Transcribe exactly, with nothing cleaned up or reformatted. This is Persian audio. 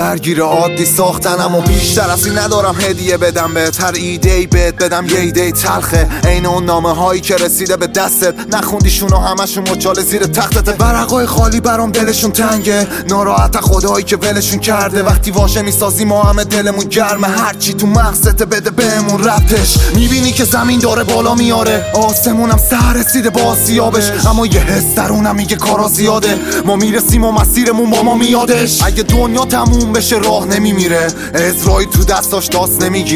درگیر عادی ساختنم و بیشتر از این ندارم هدیه بدم بهت. هر ایده ای بهت بدم یه ایده تلخه، عین اون نامه هایی که رسیده به دستت نخوندیشون و همشون مچاله زیر تختت. ورقای خالی برام دلشون تنگه، ناراحت خدایی که ولشون کرده. وقتی واژه میسازی ما همه دلمون گرمه، هرچی تو مغزت بده بهمون ربطش. میبینی که زمین داره بالا میاره، آسمونم سر رسیده با آسیابش، اما یه حس درونم میگه کارا زیاده. ما میرسیم و مسیرمون با ما میادش. اگه دنیا تموم بشه راه نمیمیره، اسرائیل تو دستاش داست نمیگیره.